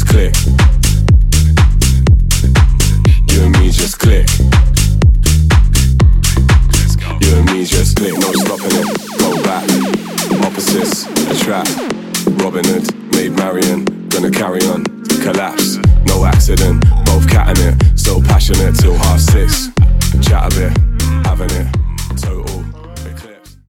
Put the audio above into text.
click. You and me just click. You and me just click, no stopping it. Go back, opposites attract. Robin Hood made Marion, gonna carry on, collapse. No accident, both catting it, so passionate till